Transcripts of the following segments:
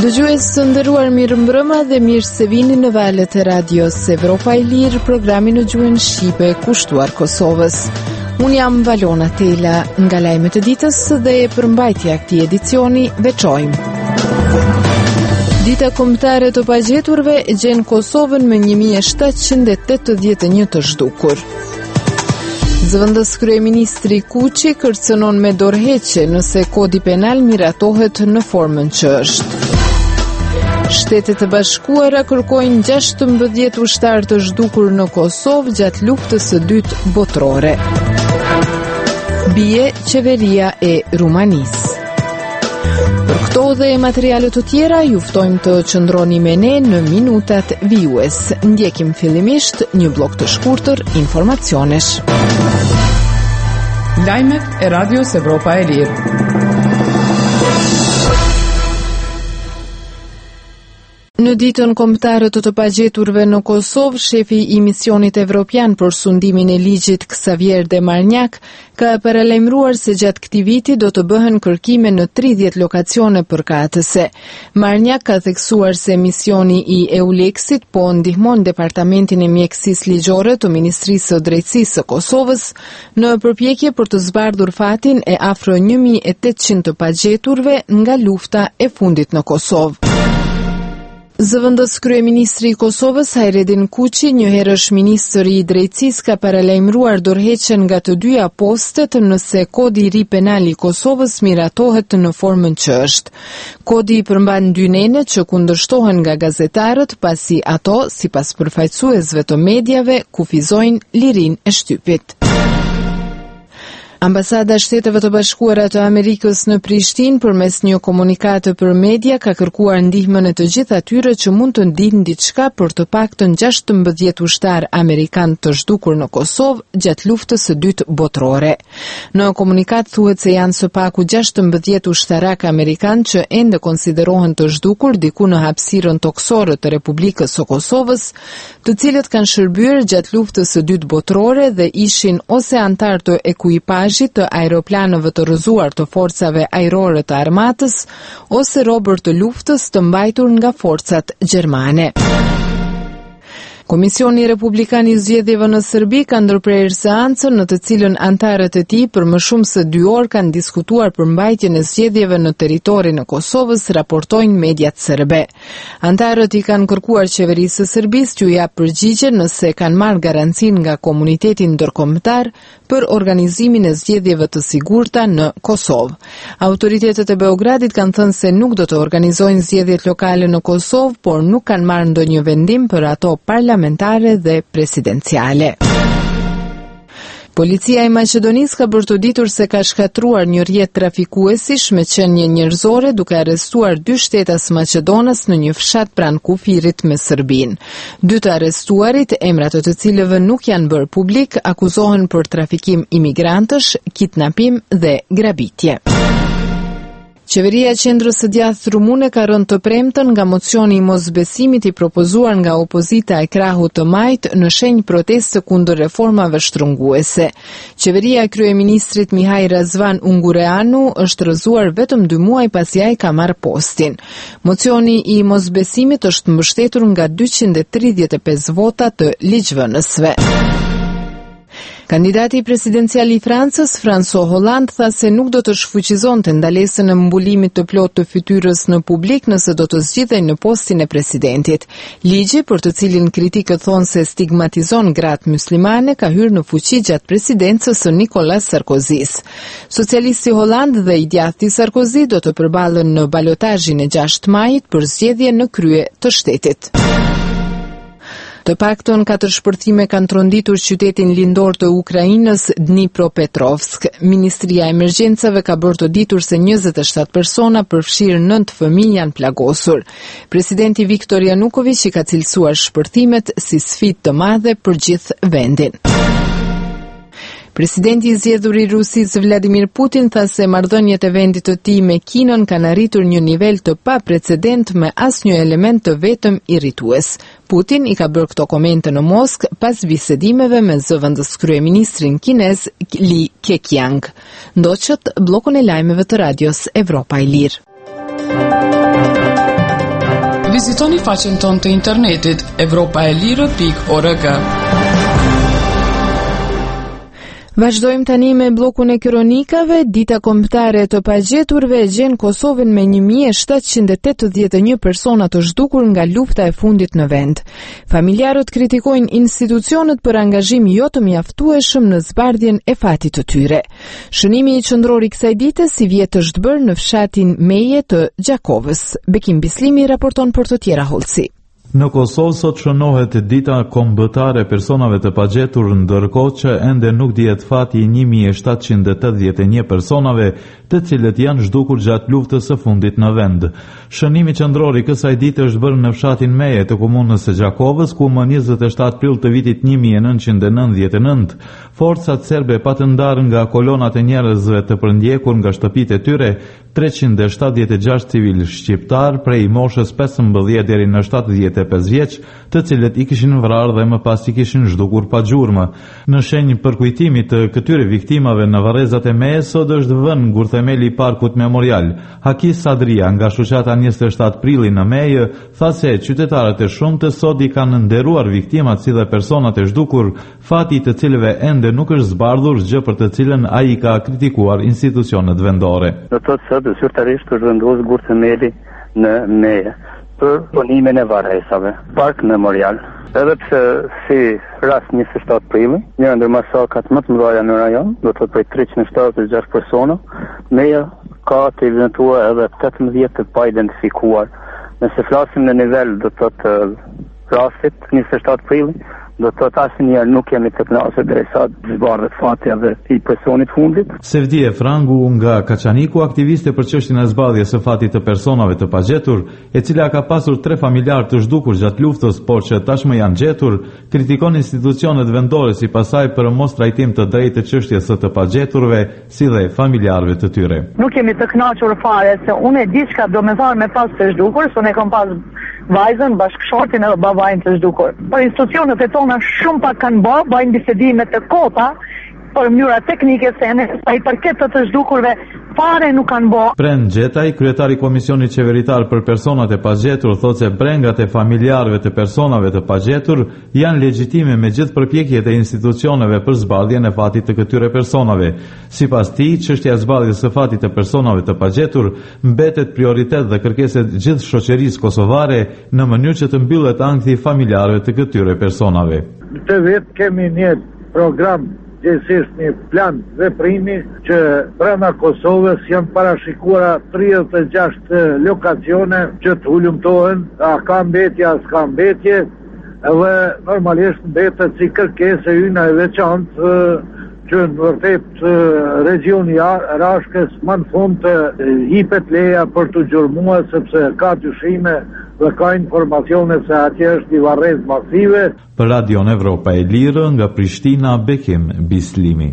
Dëgjues të nderuar, mirëmbrëma dhe mirë se vini në valët e radios Evropa e Lirë, programin në gjuhën shqipe kushtuar Kosovës. Unë jam Valona Tela, nga lajmet e ditës dhe e përmbajtja këtij edicioni veçojmë. Dita kombëtare të pagjeturve e gjen Kosovën me 1781 të zhdukur. Zëvendës kryeministri Kuçi kërcënon me dorëheqje nëse kodi penal miratohet në formën që është. Shtetet e Bashkuara kërkojnë 16 ushtar të zhdukur në Kosovë gjatë luftës së dytë botërore. Bie qeveria e Rumanisë. Për këto dhe materiale të tjera, ju ftojmë të qëndroni me ne në minutat vijues. Ndjekim fillimisht një blok të shkurtër informacionesh. Lajmet e Radios Evropa e Lirë. Në ditën kombëtare të pagjeturve në Kosovë, shefi i misionit evropian për sundimin e ligjit Xavier Demarnjak ka paralajmëruar se gjatë këtij viti do të bëhen kërkime në 30 lokacione përkatëse. Marnjak ka theksuar se misioni i EULEX-it po ndihmon Departamentin e Mjekësisë Ligjore të Ministrisë së Drejtësisë së Kosovës në përpjekje për të zbardhur fatin e afro 1800 të pagjeturve nga lufta e fundit në Kosovë. Zëvendës kryeministri i Kosovës Hajredin Kuçi, njëherësh ministri i drejtësisë, ka paralajmëruar dorëheqjen nga të dyja postet nëse kodi i ri penal i Kosovës miratohet në formën që është. Kodi përmban dy nene që kundërshtohen nga gazetarët pasi ato, sipas përfaqësuesve të mediave, kufizojnë lirinë e shtypit. Ambasada e Shteteve të Bashkuara të Amerikës në Prishtinë përmes një komunikati për media ka kërkuar ndihmën e të gjithë atyre që mund të ndiejnë diçka për të paktën 16 ushtar amerikan të zhdukur në Kosovë gjatë luftës së dytë botërore. Në komunikat thuhet se janë së paku 16 ushtarak amerikan që ende konsiderohen të zhdukur diku në hapësirën toksore të Republikës së Kosovës, të cilët kanë shërbyer gjatë luftës së dytë botërore dhe ishin ose antar të ekuipazhit të aeroplanëve të rrëzuar të forcave ajrore të armatës ose robër të luftës të mbajtur nga forcat gjermane. Komisioni Republikan i Zgjedhjeve në Serbi ka ndërprerë seancën në të cilën antarët e tij për më shumë se 2 orë kanë diskutuar për mbajtjen e zgjedhjeve në territorin e Kosovës, raportojnë mediat serbe. Antarët i kanë kërkuar qeverisë së Serbisë t'u japë përgjigje nëse kanë marrë garancinë nga komuniteti ndërkombëtar për organizimin e zgjedhjeve të sigurta në Kosovë. Autoritetet e Beogradit kanë thënë se nuk do të organizojnë zgjedhjet lokale në Kosovë, por nuk kanë marrë ndonjë vendim për ato parlamentare dhe presidenciale. Policia e Maqedonisë ka bërtuditur se ka shkatruar një rrjet trafikuesish me qenie njerëzore duke arrestuar 2 shtetas maqedonas në një fshat pranë kufirit me Serbinë. 2 të arrestuarit, emrat të cilëve nuk janë bërë publik, akuzohen për trafikim imigrantësh, kidnapim dhe grabitje. Qeveria e Qendrës së Djathtë rumune ka rënë të premtën nga mocioni i mosbesimit i propozuar nga opozita e Krahut të Majt në shenjë proteste kundër reformave shtrënguese. Qeveria e kryeministrit Mihaj Razvan Ungureanu është rrëzuar vetëm 2 muaj pasi ai ka marrë postin. Mocioni i mosbesimit është mbështetur nga 235 vota të ligjvënësve. Kandidati presidencial i Francës, François Hollande, tha se nuk do të shfuqizonte ndalesën e mbulimit të plotë të fytyrës në publik nëse do të zgjidhej në postin e presidentit. Ligji, për të cilin kritikët thonë se stigmatizon gratë muslimane, ka hyrë në fuqi gjatë presidencës së Nicolas Sarkozys. Socialisti Hollande dhe i djathti Sarkozy do të përballen në balotazhin e 6 majit për zgjedhje në krye të shtetit. Të paktën 4 shpërthime kanë tronditur qytetin lindor të Ukrainës, Dnipropetrovsk. Ministria e Emergjencave ka bërë të ditur se 27 persona, përfshirë 9 fëmijë, janë plagosur. Presidenti Viktor Yanukovych i ka cilësuar shpërthimet si sfidë të madhe për gjithë vendin. Presidenti i zgjedhur i Rusisë Vladimir Putin tha se marrëdhëniet e vendit të tij me Kinën kanë arritur një nivel të paprecedent me asnjë element të vetëm irritues. Putin i ka bërë këto komente në Moskë pas bisedimeve me zëvendës kryeministrin kinez Li Keqiang. Ndoqët bllokun e lajmeve të radios Evropa e Lirë. Vizitoni faqen tonë të internetit evropaelire.org. Vazhdojmë tani me bllokun e kronikave. Dita kombëtare e të pagjeturve e gjen Kosovën me 1781 persona të zhdukur nga lufta e fundit në vend. Familjarët kritikojnë institucionet për angazhim jo të mjaftueshëm në zbardhjen e fatit të tyre. Shënimi i qendror i kësaj dite si vjet është bërë në fshatin Meje të Gjakovës. Bekim Bislimi raporton për të tjera Holci. Në Kosovë sot shënohet dita kombëtare e personave të pagjetur, ndërkohë që ende nuk dihet fati i 1781 personave të cilët janë zhdukur gjatë luftës së fundit në vend. Shënimi qendror i kësaj dite është bërë në fshatin Meje të komunës së Gjakovës, ku më 27 prill të vitit 1999 forcat serbe patën ndarë nga kolonat e njerëzve të përndjekur nga shtëpitë e tyre 376 civil shqiptar prej moshës 15 deri në 75 vjeç, të cilët i kishin vrarë dhe më pas i kishin zhdukur pa gjurmë. Në shenjë përkujtimi të këtyre viktimave në varrezat e Mejës, sot është vënë ngurthemeli i parkut memorial. Haki Sadria nga shoqata 27 prilli në Mejë tha se qytetarët e shumtës sot i kanë nderuar viktimat si dhe personat e zhdukur, fati të cilëve ende nuk është zbardhur, gjë për të cilën ai ka kritikuar institucionet vendore. Do të thotë se zyrtarisht është vendosur ngurthemeli në Mejë për punimin e varrezave, park memorial. Edhe pse si rast 27 prilli, një ndër masakat më të mëdha në rajon, do të thotë prej 376 persona, Meja ka të evidentuar edhe 18 të pa identifikuar. Nëse flasim në nivel do të thotë rastit 27 prilli, do të thotë asnjëherë nuk jemi të kënaqur derisa zbardhet fati edhe i personit fundit. Sevdie Frangu nga Kaçaniku, aktiviste për çështjen e zbardhjes së fatit të personave të pagjetur, e cila ka pasur 3 familjar të zhdukur gjatë luftës, por që tashmë janë gjetur, kritikon institucionet vendore si pasaj për mos trajtim të drejtë të çështjes së të pagjeturve, si dhe familjarëve të tyre. Nuk jemi të kënaqur fare se unë e di çka do me thënë me pas të zhdukur, se unë kam pas vajzën, bashkëshortin edhe babain të zhdukur. Por institucionet e tona shumë pak kanë bajnë bisedime të kota për mënyra teknike se sa i përket të zhdukurve fare nuk kanë bë. Prend Gjetaj, kryetari Komisionit Qeveritar për personat e pagjetur, thotë se brengat e familjarëve të personave të pagjetur janë legjitime me gjithë përpjekjet e institucioneve për zbardhjen e fatit të këtyre personave. Sipas tij, çështja e zbardhjes së fatit të personave të pagjetur mbetet prioritet dhe kërkesë gjithë shoqërisë kosovare në mënyrë që të mbyllet ankthi i familjarëve të këtyre personave. Këtë vit kemi një program gjithsesi një plan veprimi që brenda Kosovës janë parashikuara 36 lokacione që të hulumtohen, a ka mbetje, a s'ka mbetje, edhe normalisht mbetet si kërkesë yna e veçantë që në vërtet regioni Rashkës më në fund të hipet leja për të gjurmuar, sepse ka dyshime dhe ka informacione se atje është i varrez masive. Për Radion Evropa e Lirë nga Prishtina, Bekim Bislimi.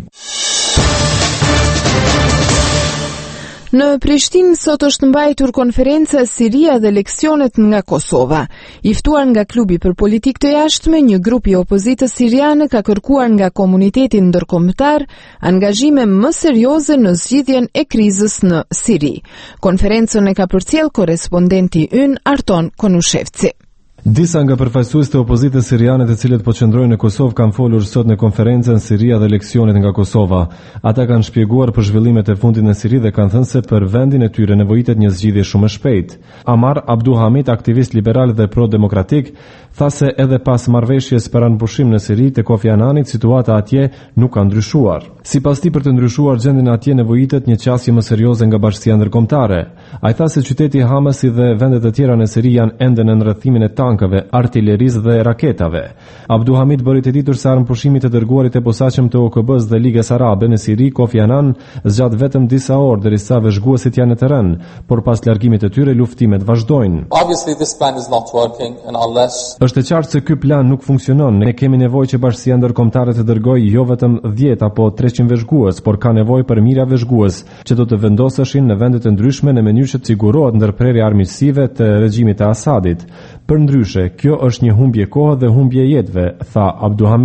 Në Prishtinë sot është mbajtur konferenca Siria dhe leksionet nga Kosova. I ftuar nga klubi për politikë të jashtme, një grup i opozitës siriane ka kërkuar nga komuniteti ndërkombëtar angazhime më serioze në zgjidhjen e krizës në Siri. Konferencën e ka përcjell korrespondenti ynë Arton Konushevci. Disa nga përfaqësuesit e opozitës siriane të cilët po qëndrojnë në Kosovë kanë folur sot në konferencën Siria dhe leksionet nga Kosova. Ata kanë shpjeguar për zhvillimet e fundit në Siri dhe kanë thënë se për vendin e tyre nevojitet një zgjidhje shumë e shpejtë. Amar Abduhamid, aktivist liberal dhe pro-demokratik, tha se edhe pas marrëveshjes për anëpushim në Siri të Kofi Ananit, situata atje nuk ka ndryshuar. Sipas tij, për të ndryshuar gjendjen atje nevojitet një qasje më serioze nga bashkësia ndërkombëtare. Ai tha se qyteti Hamasi dhe vendet e tjera në Siri janë ende në ndërthimin e tankave, artillerisë dhe raketave. Abduhamid bëri të ditur se armëpushimit të dërguarit e posaçëm të OKB-s dhe Ligës Arabe në Siri, Kofi Annan, zgjat vetëm disa orë derisa vëzhguesit janë në terren, por pas largimit të tyre luftimet vazhdojnë. Obviously this plan is not working and unless Është e qartë se ky plan nuk funksionon. Ne kemi nevojë që bashkësia ndërkombëtare të dërgojë jo vetëm 10 apo 300 vëzhgues, por ka nevojë për mijëra vëzhgues që do të vendoseshin në vende të ndryshme në mënyrë që të sigurohet ndërprerja armiqësive të regjimit të Asadit. Përndryshe, kjo është një humbje kohe dhe humbje jetëve, tha Abduhamid.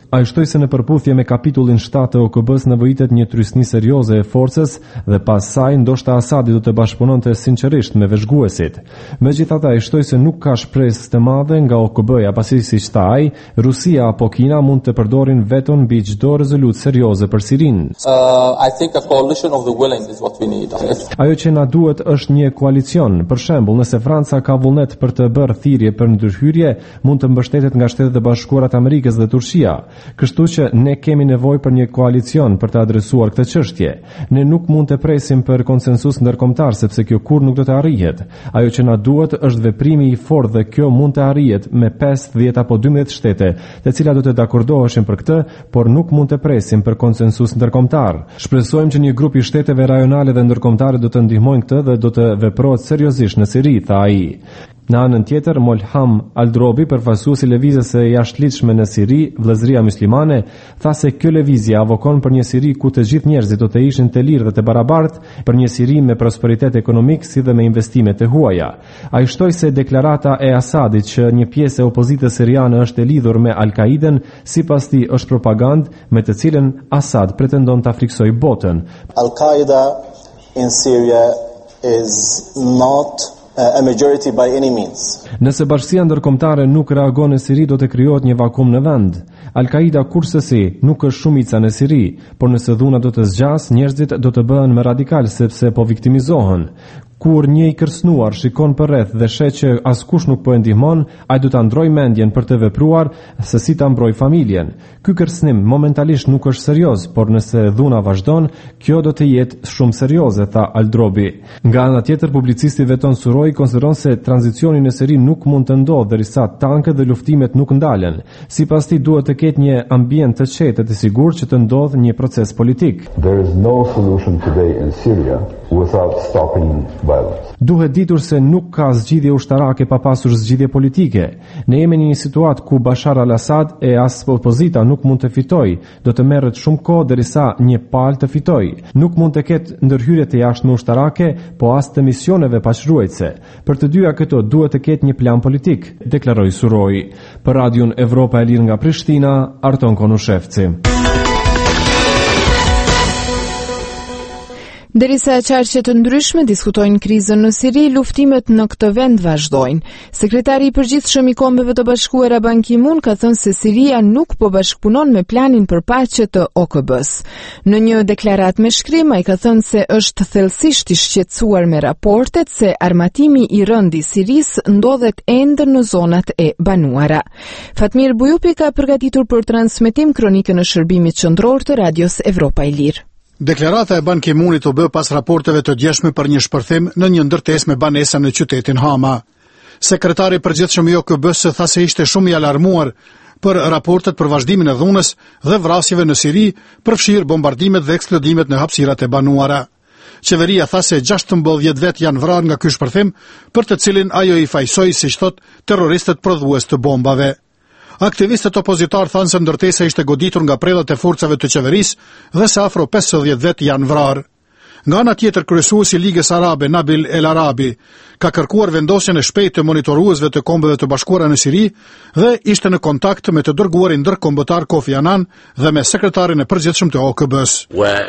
Ai shtoi se në përputhje me kapitullin 7 të OKB-s nevojitet një trysni serioze e forcës dhe pas saj ndoshta Asadi do të bashkëpunonte sinqerisht me vëzhguesit. Megjithatë ai shtoi se nuk ka shpresë të madhe nga OKB-ja pasi siç tha ai, Rusia apo Kina mund të përdorin veton mbi çdo rezolutë serioze për Sirinë. I think a coalition of the willing is what we need. Ajo që na duhet është një koalicion. Për shembull, nëse Franca ka vullnet për të bërë thirrje për ndërhyrje, mund të mbështetet nga Shtetet e Bashkuara të Amerikës dhe Turqia. Kështu që ne kemi nevojë për një koalicion për të adresuar këtë çështje. Ne nuk mund të presim për konsensus ndërkombëtar sepse kjo kurrë nuk do të arrihet. Ajo që na duhet është veprimi i fortë dhe kjo mund të arrihet me 5, 10 apo 12 shtete, të cilat do të dakordoheshin për këtë, por nuk mund të presim për konsensus ndërkombëtar. Shpresojmë që një grup i shteteve rajonale dhe ndërkombëtare do të ndihmojnë këtë dhe do të veprohet seriozisht në Siri, tha ai. Në anën tjetër, Molham Aldrobi, përfaqësuesi i lëvizjes së jashtëligjshme në Siri, Vëllëzëria Muslimane, tha se kjo lëvizje avokon për një Siri ku të gjithë njerëzit do të ishin të lirë dhe të barabartë, për një Siri me prosperitet ekonomik si dhe me investime të huaja. Ai shtoi se deklarata e Asadit që një pjesë e opozitës siriane është e lidhur me Al-Qaiden, sipas tij është propagandë me të cilën Asad pretendon ta friksojë botën. Al-Qaeda in Syria is not a majority by any means. Nëse bashkësia ndërkombëtare nuk reagon në Siri, do të krijohet një vakum në vend. Al-Qaida kurse nuk është shumica në Siri, por nëse dhuna do të zgjas, njerëzit do të bëhen më radikal sepse po viktimizohen. Kur një i kërcënuar shikon përreth dhe sheh që askush nuk po e ndihmon, ai do ta ndrojë mendjen për të vepruar se si ta mbrojë familjen. Ky kërcënim momentalisht nuk është serioz, por nëse dhuna vazhdon, kjo do të jetë shumë serioze, tha Aldrobi. Nga ana tjetër, publicisti Veton Suroi konsideron se tranzicioni në Siri nuk mund të ndodhë derisa tankët dhe luftimet nuk ndalen. Sipas tij duhet të ketë një ambient të qetë dhe të sigurt që të ndodhë një proces politik. There is no solution today in Syria without stopping violence. Duhet ditur se nuk ka zgjidhje ushtarake pa pasur zgjidhje politike. Ne jemi në një situatë ku Bashar al-Assad e as opozita nuk mund të fitojë, do të merret shumë kohë derisa një palë të fitojë. Nuk mund të ketë ndërhyrje të jashtme ushtarake, po as të misioneve paqëruese. Për të dyja këto duhet të ketë një plan politik, deklaroi Suroi. Për Radion Evropa e Lirë nga Prishtina, Arton Konushevci. Derisa qarqe të ndryshme diskutojnë krizën në Siri, luftimet në këtë vend vazhdojnë. Sekretari i përgjithshëm i Kombeve të Bashkuara Ban Ki-moon ka thënë se Siria nuk po bashkëpunon me planin për paqe të OKB-s. Në një deklaratë me shkrim, ai ka thënë se është thellësisht i shqetësuar me raportet se armatimi i rënd i Sirisë ndodhet ende në zonat e banuara. Fatmir Bujupi ka përgatitur për transmetim kronikën e shërbimit qendror të Radios Evropa e Lirë. Deklarata e Ban Ki-moonit u bë pas raporteve të djeshme për një shpërthim në një ndërtesë me banesa në qytetin Hama. Sekretari i përgjithshëm i OKB-s tha se ishte shumë i alarmuar për raportet për vazhdimin e dhunës dhe vrasjeve në Siri, përfshirë bombardimet dhe eksplodimet në hapësirat e banuara. Qeveria tha se 16 vet janë vrarë nga ky shpërthim, për të cilin ajo i fajsoi, siç thot, terroristët prodhues të bombave. Aktivistët opozitar thanë se ndërtesa ishte goditur nga prellat e forcave të qeverisë dhe se afro 50 vet janë vrarë. Nga ana tjetër, kryesuesi i Ligës Arabe Nabil El Arabi ka kërkuar vendosjen e shpejtë të monitoruesve të Kombeve të Bashkuara në Siri dhe ishte në kontakt me të dërguarin ndërkombëtar Kofi Annan dhe me sekretarin e përgjithshëm të OKB-s.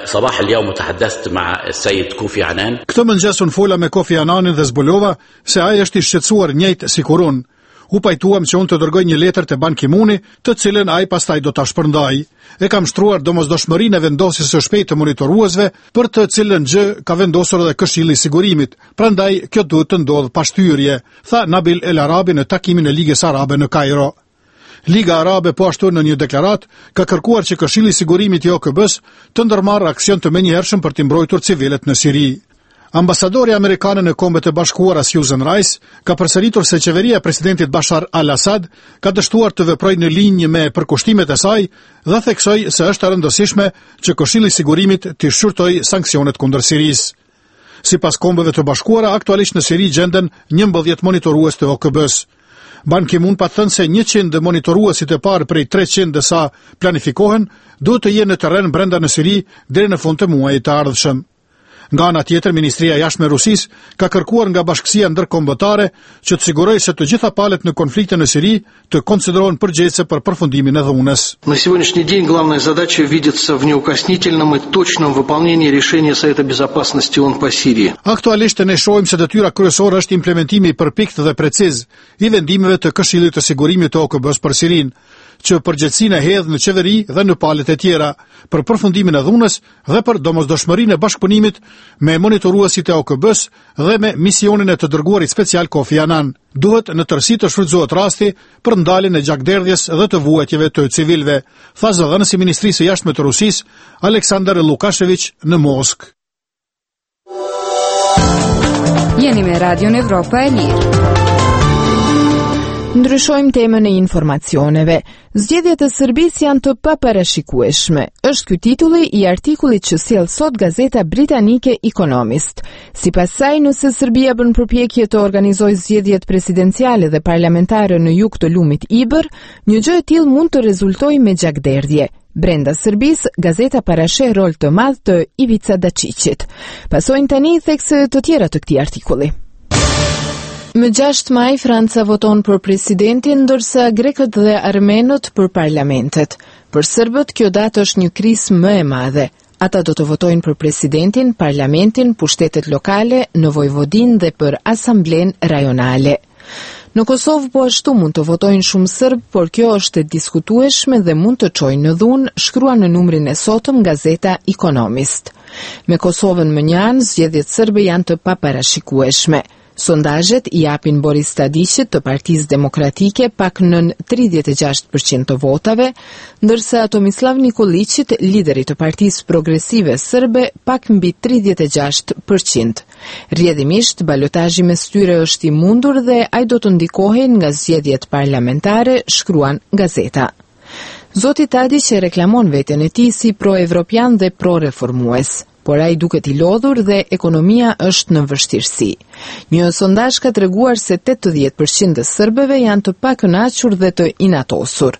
Këtë mëngjes unë fola me Kofi Annanin dhe zbulova se ai është i shqetësuar njëjtë sikur unë. U pajtuam që unë të dërgoj një letër të Ban Ki-mooni, të cilën ai pastaj do ta shpërndaj. E kam shtruar domosdoshmërinë e vendosjes së shpejtë të monitoruesve, për të cilën gjë ka vendosur edhe Këshilli i Sigurimit. Prandaj kjo duhet të ndodhë pa shtyrje, tha Nabil El Arabi në takimin e Ligës Arabe në Kairo. Liga Arabe po ashtu në një deklaratë ka kërkuar që Këshilli i Sigurimit i OKB-s të ndërmarrë aksion të menjëhershëm për të mbrojtur civilet në Siri. Ambasadori amerikanë në Kombet e Bashkuara Susan Rice ka përsëritur se qeveria e presidentit Bashar al-Assad ka dështuar të veprojë në linjë me përkushtimet e saj dhe theksoi se është e rëndësishme që Këshilli i Sigurimit të shqyrtojë sanksionet kundër Sirisë. Sipas Kombeve të Bashkuara, aktualisht në Siri gjenden 11 monitorues të OKB-s. Ban Ki-moon pa thënë se 100 monitoruesit e parë prej 300 sa planifikohen duhet të jenë në terren brenda në Siri deri në fund të muajit të ardhshëm. Nga ana tjetër, Ministria e Jashtme e Rusisë ka kërkuar nga Bashkësia Ndërkombëtare që të sigurojë se të gjitha palët në konfliktin në Siri të konsiderohen përgjegjëse për përfundimin e dhunës. На сегодняшний день главная задача видится в неукоснительном и точном выполнении решения Совета Безопасности ООН по Сирии. Aktualisht ne shohim se detyra kryesore është implementimi i përpikt dhe preciz i vendimeve të Këshillit të Sigurimit të OKB-s për Sirinë, që përgjegjësinë e hedh në qeveri dhe në palët e tjera për përfundimin e dhunës dhe për domosdoshmërinë e bashkëpunimit me monitoruesit e OKB-s dhe me misionin e të dërguarit special Kofi Annan. Duhet në tërësi të shfrytëzohet rasti për ndaljen e gjakderdhjes dhe të vuajtjeve të civilëve, tha zëdhënësi i Ministrisë së Jashtme të Rusisë, Aleksandar Lukashevich në Moskë. Jeni me Radion Evropa e Lirë. Ndryshojmë temën e informacioneve. Zgjedhjet e Serbisë janë të paparashikueshme. Është ky titulli i artikullit që sjell sot gazeta britanike Economist. Sipas saj, nëse Serbia bën përpjekje të organizojë zgjedhjet presidenciale dhe parlamentare në jug të lumit Ibër, një gjë e tillë mund të rezultojë me gjakderdhje. Brenda Serbisë, gazeta parasheh rol të madh të Ivica Dačićit. Pasojnë tani thekse të tjera të këtij artikulli. Më 6 maj, Franca voton për presidentin, ndërsa grekët dhe armenët për parlamentet. Për serbët, kjo datë është një krizë më e madhe. Ata do të votojnë për presidentin, parlamentin, pushtetet lokale, në Vojvodinë dhe për asamblenë rajonale. Në Kosovë po ashtu mund të votojnë shumë serb, por kjo është e diskutueshme dhe mund të çojë në dhunë, shkrua në numrin e sotëm gazeta Economist. Me Kosovën më një anë, zgjedhjet serbe janë të paparashikueshme. Sondazhet i japin Boris Tadićit të Partisë Demokratike pak nën 36% të votave, ndërsa Tomislav Nikolićit, lideri të Partisë Progresive Serbe, pak mbi 36%. Rrjedhimisht, balotazhi mes tyre është i mundur dhe ai do të ndikohej nga zgjedhjet parlamentare, shkruan gazeta. Zoti Tadić e reklamon veten e tij si pro-evropian dhe pro-reformues, por ai duket i lodhur dhe ekonomia është në vështirësi. Një sondazh ka treguar se 80% e serbëve janë të pakënaqur dhe të inatosur.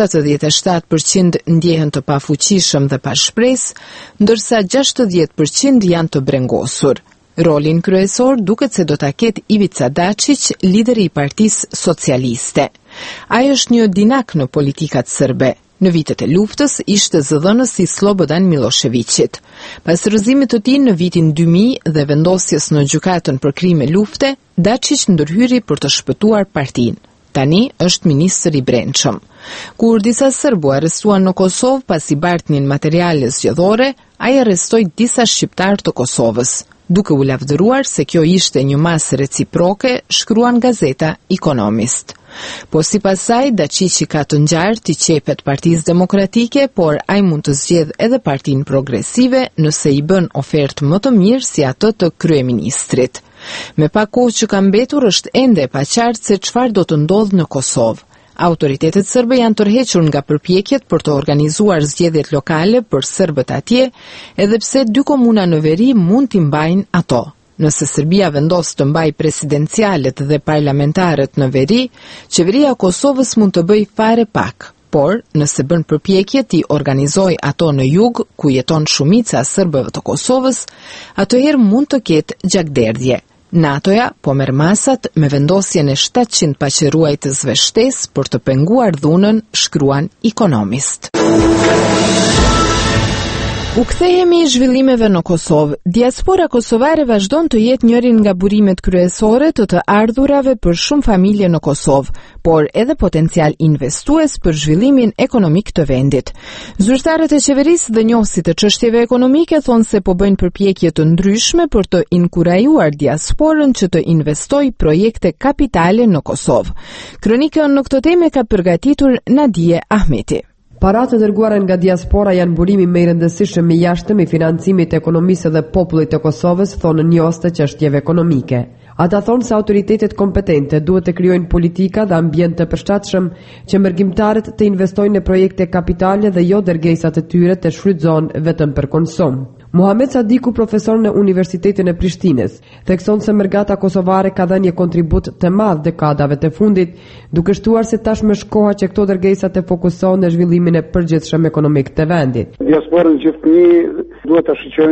77% ndjehen të pafuqishëm dhe pa shpresë, ndërsa 60% janë të brengosur. Rolin kryesor duket se do ta ketë Ivica Dačić, lideri i Partisë Socialiste. Ai është një dinak në politikat serbe. Në vitet e luftës ishte zëdhënës i Slobodan Miloševićit. Pas rrëzimit të tij në vitin 2000 dhe vendosjes në gjykatën për krime lufte, Dačić ndërhyri për të shpëtuar partinë. Tani është ministër i brendshëm. Kur disa serbu arrestuan në Kosovë pasi bartnin materiale zgjedhore, ai arrestoi disa shqiptar të Kosovës. Duke u lavdëruar se kjo ishte një masë reciproke, shkruan gazeta Economist. Po sipas saj, Dačići ka të ngjartë i qepet Partisë Demokratike, por ai mund të zgjedhë edhe Partinë Progresive nëse i bën ofertë më të mirë si ato të kryeministrit. Me pak kohë që ka mbetur, është ende e paqartë se çfarë do të ndodhë në Kosovë. Autoritetet serbe janë tërhequr nga përpjekjet për të organizuar zgjedhjet lokale për serbët atje, edhe pse 2 komuna në veri mund t'i mbajnë ato. Nëse Serbia vendos të mbajë presidencialet dhe parlamentarët në veri, qeveria e Kosovës mund të bëjë fare pak. Por, nëse bën përpjekje t'i organizojë ato në jug, ku jeton shumica e serbëve të Kosovës, atëherë mund të ketë gjakderdhje. NATO-ja po merr masat me vendosjen e 700 paqëruajtësve shtesë për të penguar dhunën, shkruan Economist. U kthehemi zhvillimeve në Kosovë. Diaspora kosovare vazhdon të jetë njërin nga burimet kryesore të ardhurave për shumë familje në Kosovë, por edhe potencial investues për zhvillimin ekonomik të vendit. Zyrtarët e qeverisë dhe njohësit të çështjeve ekonomike thonë se po bëjnë përpjekje të ndryshme për të inkurajuar diasporën që të investojë projekte kapitale në Kosovë. Kronikën në këtë temë ka përgatitur Nadije Ahmeti. Paratë dërguara nga diaspora janë burimi më i rëndësishëm i jashtëm i financimit të ekonomisë dhe popullit të Kosovës, thonë njohës të çështjeve ekonomike. Ata thonë se autoritetet kompetente duhet të krijojnë politika dhe ambient të përshtatshëm që mërgjimtarët të investojnë në projekte kapitale dhe jo dërgesat e tyre të shfrytëzohen vetëm për konsum. Muhamet Sadiku, profesor në Universitetin e Prishtinës, thekson se mërgata kosovare ka dhënë një kontribut të madh dekadave të fundit, duke shtuar se tashmë është koha që këto dërgesa të fokusohen në zhvillimin e përgjithshëm ekonomik të vendit. Diasporën gjithnjë duhet ta shoqërojmë si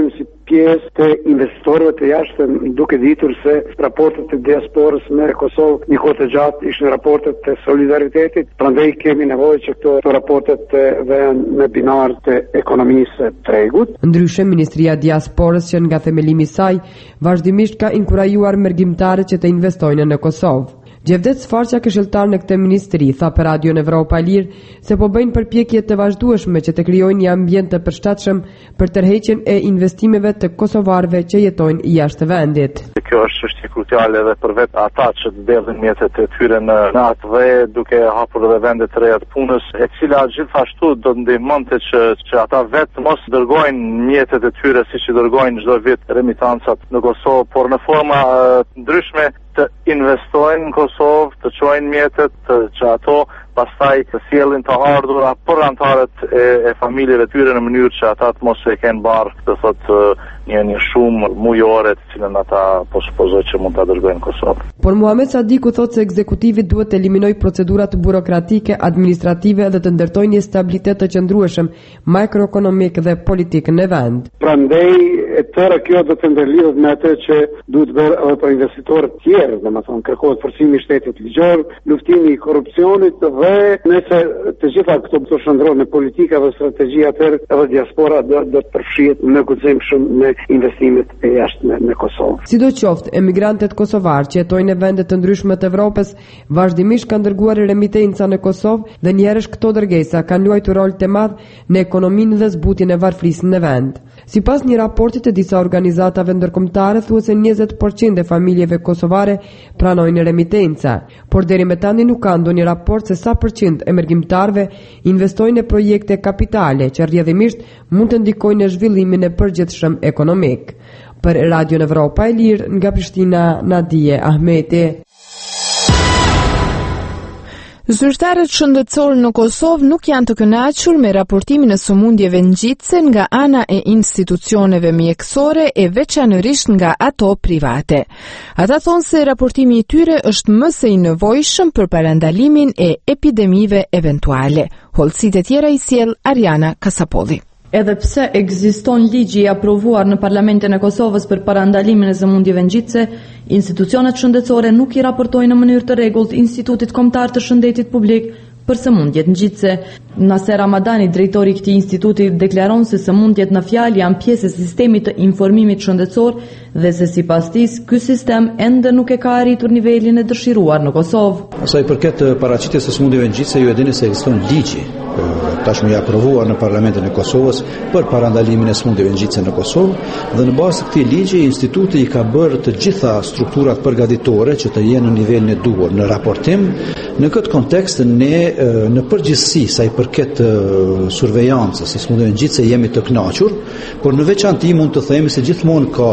pjesë të investitorëve të jashtëm, duke ditur se raportet e diasporës me Kosovë një kohë të gjatë ishin raportet të solidaritetit, prandaj kemi nevojë që këto raportet të vëhen në binar të ekonomisë së tregut. Ndryshe, Ministria e Diasporës që nga themelimi i saj vazhdimisht ka inkurajuar mergjimtarët që të investojnë në Kosovë. Gjevdet Sfarqa, këshilltar në këtë ministri, tha për Radion Evropa e Lirë se po bëjnë përpjekje të vazhdueshme që të krijojnë një ambient të përshtatshëm për tërheqjen e investimeve të kosovarëve që jetojnë jashtë vendit. Kjo është çështje kruciale edhe për vetë ata që derdhin mjetet e tyre në atë dhe duke hapur edhe vende të reja të punës, e cila gjithashtu do të ndihmonte që ata vetë mos dërgojnë mjetet e tyre siç i dërgojnë çdo vit remitancat në Kosovë, por në forma ndryshme të investojnë në Kosovë, të çojnë mjetet, që ato pastaj të sjellin të ardhura për anëtarët e familjeve tyre në mënyrë që ata të mos e kenë barë, të thotë një shumë mujore të cilën ata po supozoj që mund ta dërgojnë në Kosovë. Por Muhamet Sadiku thotë se ekzekutivi duhet të eliminojë procedurat burokratike, administrative dhe të ndërtojë një stabilitet të qëndrueshëm makroekonomik dhe politik në vend. Prandaj e tëra kjo do të ndërlidhet me atë që duhet bërë edhe për investitorët tjerë, domethënë kërkohet forcimi i shtetit ligjor, luftimi i korrupsionit dhe nëse të gjitha këto do shndrohen në politika dhe strategji, atëherë edhe diaspora do të përfshihet në guxim shumë në investimet e jashtme në Kosovë. Sidoqoftë, emigrantët kosovarë që jetojnë në vende të ndryshme të Evropës vazhdimisht kanë dërguar remitenca në Kosovë dhe njerësh këto dërgesa kanë luajtur rol të madh në ekonominë dhe zbutjen e varfërisë në vend. Sipas një raporti të disa organizatave ndërkombëtare, thuhet se 20% e familjeve kosovare pranojnë remitenca, por deri më tani nuk ka ndonjë raport se sa përqind e mergjimtarëve investojnë në projekte kapitale që rrjedhimisht mund të ndikojnë në zhvillimin e përgjithshëm ekonomik. Për Radio Evropa e Lirë, nga Prishtina, Nadije Ahmeti. Zyrtarët shëndetësor në Kosovë nuk janë të kënaqur me raportimin e sëmundjeve ngjitse nga ana e institucioneve mjekësore e veçanërisht nga ato private. Ata thonë se raportimi i tyre është më së i nevojshëm për parandalimin e epidemive eventuale. Hollësitë e tjera i sjell Ariana Kasapolli. Edhe pse ekziston ligji i aprovuar në Parlamentin e Kosovës për parandalimin e sëmundjeve ngjitse, institucionet shëndetësore nuk i raportojnë në mënyrë të rregullt Institutit Kombëtar të Shëndetit Publik për sëmundjet ngjitse. Naser Ramadani, drejtori i këtij instituti, deklaron se sëmundjet në fjalë janë pjesë e sistemit të informimit shëndetësor dhe se sipas tij ky sistem ende nuk e ka arritur nivelin e dëshiruar në Kosovë. Sa i përket paraqitjes së sëmundjeve ngjitse, ju e dini se ekziston ligji tashmë i aprovuar në Parlamentin e Kosovës për parandalimin e sëmundjeve ngjitse në Kosovë dhe në bazë të këtij ligji instituti i ka bërë të gjitha strukturat përgatitore që të jenë në nivelin e duhur në raportim. Në këtë kontekst ne në përgjithësi sa i përket survejancës së sëmundjeve ngjitse jemi të kënaqur, por në veçantë mund të themi se gjithmonë ka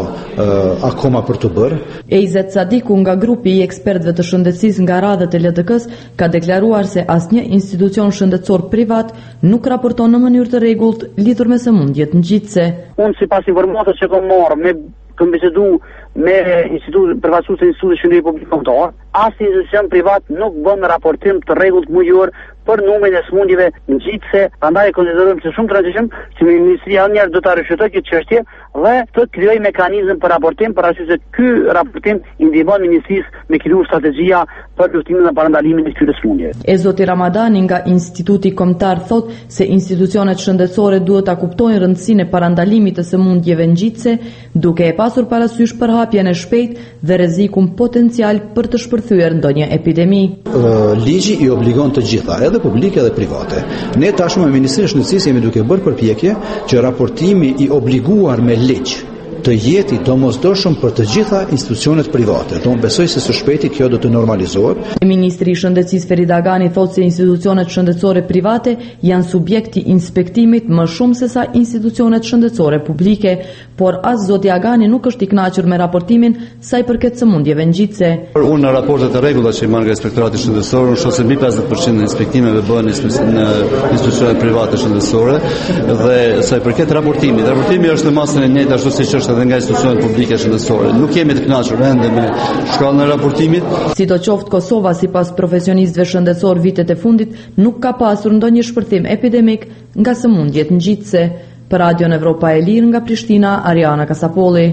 akoma për të bërë. Eizet Sadiku nga grupi i ekspertëve të shëndetësisë nga radhët e LDK-s ka deklaruar se asnjë institucion shëndetësor privat nuk raporton në mënyrë të rregullt lidhur me sëmundjet ngjitse. Unë sipas informacioneve që kam marrë kam bisedu me institut përfaqësues të Institutit Shëndetësor Publik Kombëtar, asnjë institucion privat nuk bën raportim të rregullt mujor për numrin e sëmundjeve ngjitse, prandaj konsiderojmë se shumë të rëndësishëm që Ministria njëherë do ta rishëtojë këtë çështje dhe të krijojë mekanizëm për raportim, për arsye se ky raportim i ndihmon Ministrisë me kriju strategjia për luftimin dhe parandalimin e këtyre sëmundjeve. E zoti Ramadani nga Instituti Kombëtar thotë se institucionet shëndetësore duhet ta kuptojnë rëndësinë e parandalimit të sëmundjeve ngjitse, duke e pasur parasysh përhapjen e shpejtë dhe rrezikun potencial për të shpërthyer ndonjë epidemi. Ligji i obligon të gjitha, edhe publike dhe private. Ne tashmë me Ministrinë e Shëndetësisë jemi duke bërë përpjekje që raportimi i obliguar me ligj të jeti domosdoshëm për të gjitha institucionet private. Unë besoj se së shpejti kjo do të normalizohet. Ministri i Shëndetësisë Ferit Agani thotë se institucionet shëndetësore private janë subjekti i inspektimit më shumë se sa institucionet shëndetësore publike, por as zoti Agani nuk është i kënaqur me raportimin sa i përket sëmundjeve ngjitse. Unë në raportet e rregulla që i marr nga Inspektorati Shëndetësor, unë shoh se mbi 50% e inspektimeve bëhen në institucione private shëndetësore dhe sa i përket raportimit, raportimi është në masën e njëjtë ashtu siç është edhe nga institucionet publike shëndetësore. Nuk jemi të kënaqur ende me shkallën e raportimit. Sidoqoftë, Kosova sipas profesionistëve shëndetësor vitet e fundit nuk ka pasur ndonjë shpërthim epidemik nga sëmundjet ngjitse. Për Radion Evropa e Lirë nga Prishtina, Ariana Kasapolli.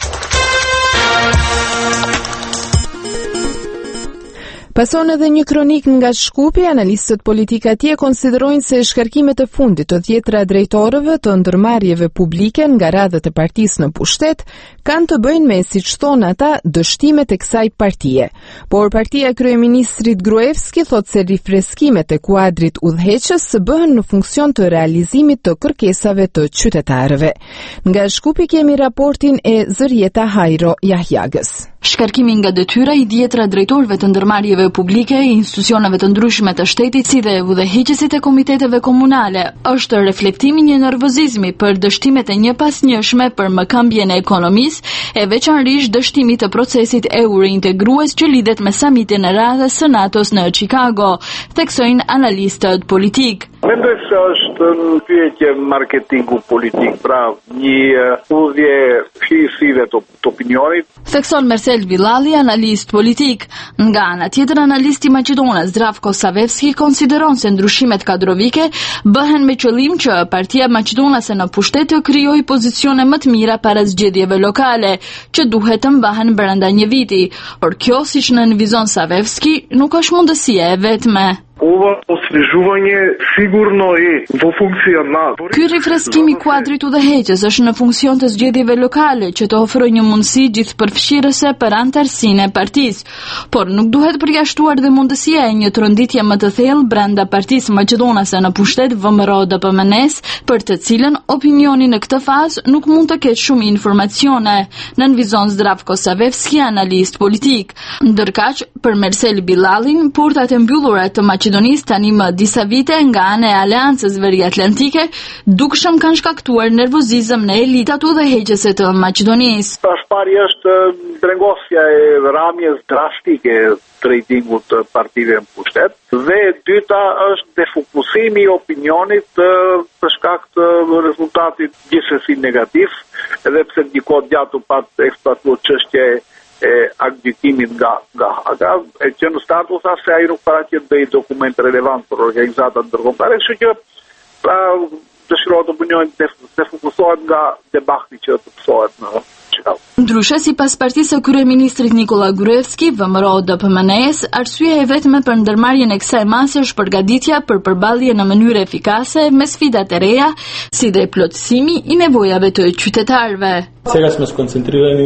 Pason edhe një kronik nga Shkupi, analistët politik atje konsiderojnë se shkarkimet e fundit të 10 drejtorëve të ndërmarrjeve publike nga radhët e partisë në pushtet kanë të bëjnë me, siç thonë ata, dështimet e kësaj partie. Por partia e kryeministrit Gruevski thotë se rifreskimet e kuadrit udhëheqës së bëhen në funksion të realizimit të kërkesave të qytetarëve. Nga Shkupi kemi raportin e Zërieta Hajro Jahjagës. Shkarkimi nga detyra i 10 drejtorëve të ndërmarrjeve publike i institucioneve të ndryshme të shtetit si dhe udhëheqësit e komiteteve komunale është reflektimi një nervozizmi për dështimet e njëpasnjëshme për mëkëmbjen e ekonomisë e veçanërisht dështimit të procesit euro-integrues që lidhet me samitin e radhës së NATO-s në Chicago, theksojnë analistët politik. Mendoj se është në pyetje marketingu politik, pra një udhje fshirësive të opinionit. Thekson Mersel Villali, analist politik. Nga ana tjetër, analisti maqedonas Zdravko Savevski konsideron se ndryshimet kadrovike bëhen me qëllim që partia maqedonase në pushtet të krijojë pozicione më të mira para zgjedhjeve lokale, që duhet të mbahen brenda një viti. Por kjo, siç nënvizon Savevski, nuk është mundësia e vetme. Ova osvežuvanje sigurno je do funksional. Ky rifreskim i kuadrit udhëheqës është në funksion të zgjedhjeve lokale që të ofrojë një mundësi gjithëpërfshirëse për anëtarësinë e partisë, por nuk duhet përjashtuar dhe mundësia e një tronditje më të thellë brenda partisë maqedonase në pushtet VMRO-DPMNE-s, për të cilën opinioni në këtë fazë nuk mund të ketë shumë informacione, nënvizon Zdravko Savevski, analist politik. Ndërkaq, për Mersel Bilalin, portat e mbyllura të Maqedonisë tani më disa vite nga ana e Aleancës Veriatlantike dukshëm kanë shkaktuar nervozizëm në elitat udhëheqëse të Maqedonisë. Pari është drengosja e rramjes drastike të rejtingut të partive në pushtet dhe dyta është defokusimi i opinionit për shkak të rezultatit gjithsesi negativ, edhe pse një kohë gjatë pat eksploatuar çështje e aktivitimit nga Haga, e që në startu tha se ai nuk paraqet dhe i dokument relevant për organizatat ndërkombëtare, kështu që pra dëshirohet opinionit defokusohet nga debati që të pësohet në Chicago. Ndryshe, sipas partisë së kryeministrit Nikola Gruevski, VMRO-DPMNE-s, arsyeja e vetme për ndërmarrjen e kësaj mase është përgatitja për përballje në mënyrë efikase me sfidat e reja, si dhe plotësimi i nevojave të qytetarëve. Сега сме сконцентрирани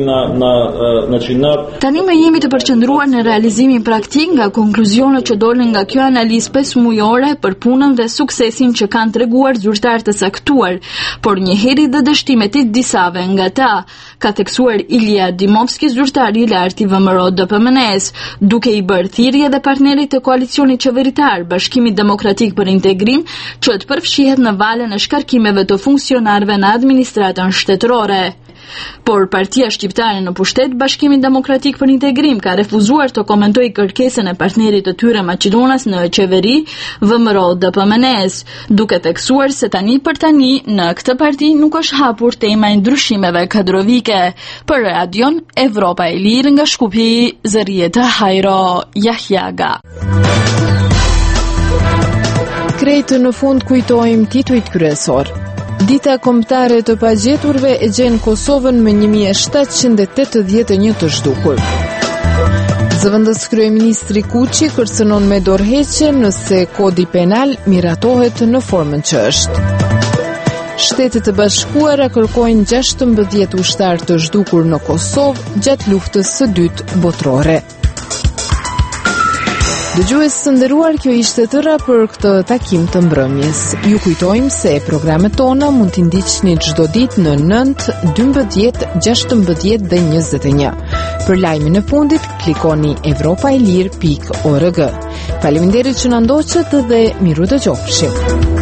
на Tani më jemi të përqendruar në realizimin praktik nga konkluzionet që dolën nga kjo analizë 5 mujore për punën dhe suksesin që kanë treguar zyrtarë të saktuar, por njëherë dhe dështimet e disave nga ta, ka theksuar Ilija Dimovski, zyrtari i lartë i VMRO-DPMNE-s, duke i bërë thirrje dhe partnerit të koalicionit qeveritar, Bashkimi Demokratik për Integrim, që të përfshihet në valën e shkarkimeve të funksionarëve në administratën shtetërore. Por partia shqiptare në pushtet, Bashkimi Demokratik për Integrim, ka refuzuar të komentojë kërkesën e partnerit të tyre Maqedonas në qeveri, VMRO-DPMNE-s, duke theksuar se tani për tani në këtë parti nuk është hapur tema e ndryshimeve kadrovike. Për Radion Evropa e Lirë nga Shkupi, Zërieta Hajro Jahjaga. Krejtë në fund kujtojmë titujt kryesor. Dita kombëtare të pagjeturve e gjen Kosovën me 1781 të zhdukur. Zëvendës kryeministri Kuçi kërcënon me dorëheqje nëse kodi penal miratohet në formën që është. Shtetet e Bashkuara kërkojnë 16 ushtarë të zhdukur në Kosovë gjatë luftës së dytë botërore. Dëgjues të nderuar, kjo ishte tëra për këtë takim të mbrëmjes. Ju kujtojmë se programet tona mund t'i ndiqni çdo ditë në 9, 12, 16 dhe 21. Për lajmin e fundit, klikoni evropaelir.org. Faleminderit që na ndoqët dhe miru dëgjofshim.